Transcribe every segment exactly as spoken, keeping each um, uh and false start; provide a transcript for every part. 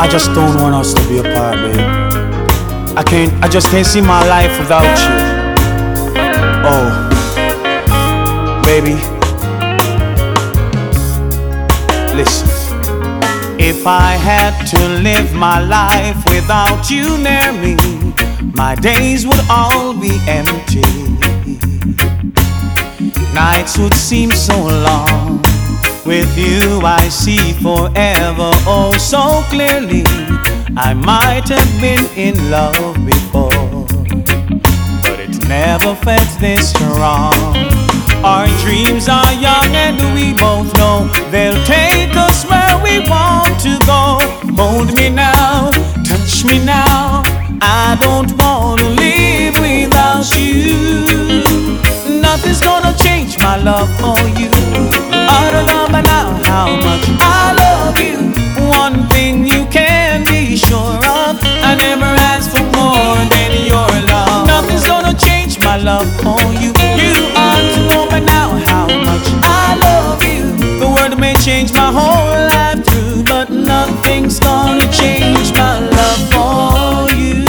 I just don't want us to be apart, babe. I can't, I just can't see my life without you. Oh, baby, listen. If I had to live my life without you near me, my days would all be empty. Nights would seem so long. With you I see forever oh so clearly. I might have been in love before, but it never felt this strong. Our dreams are young and we both know they'll take us where we want to go. Hold me now, touch me now, I don't want to live without you. Nothing's gonna change my love for you. I don't know by now how much I love you. One thing you can be sure of, I never asked for more than your love. Nothing's gonna change my love for you. You ought to know by now how much I love you. The world may change my whole life through, but nothing's gonna change my love for you.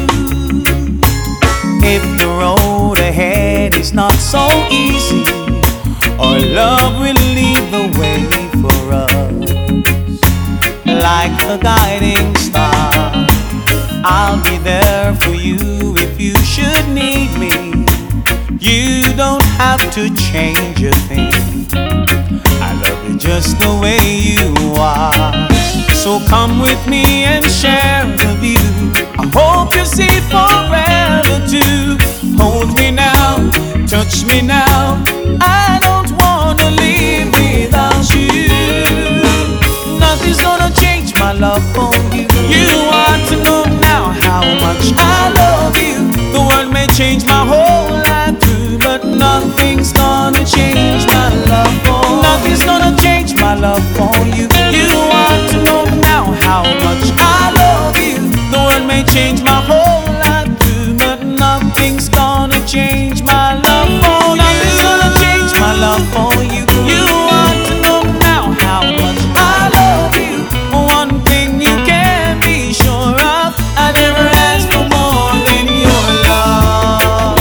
If the road ahead is not so easy, our love will lead the way for us. Like the guiding star, I'll be there for you if you should need me. You don't have to change a thing. I love you just the way you are. So come with me and share the view. I hope you see forever too. Hold me now, touch me now, I don't wanna live without you. Nothing's gonna change my love for you. You want to know now how much I love you. The world may change my whole life through, but nothing's gonna change my love for you. Nothing's gonna change my love for you. You want to know now how much I love you. The world may change my whole life through, but nothing's gonna change my love for you. Nothing's gonna change my love for you. You want to know now how much I love you. One thing you can be sure of, I never asked for more than your love.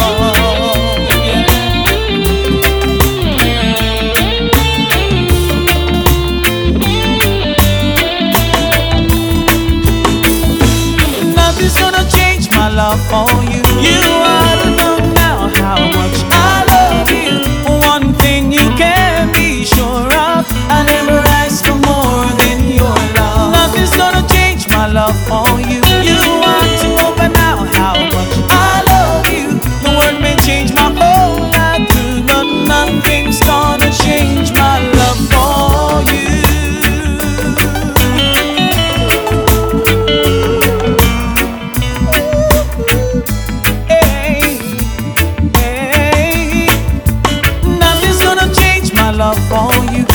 Nothing's gonna change my love for you. You ought to know now how much I love you. One thing you can be sure of, I never asked for more than your love. Nothing's gonna change my love for you. You ought to know by now how much I love you. The world may change my whole life too, but nothing's gonna change my love for you. Love for you.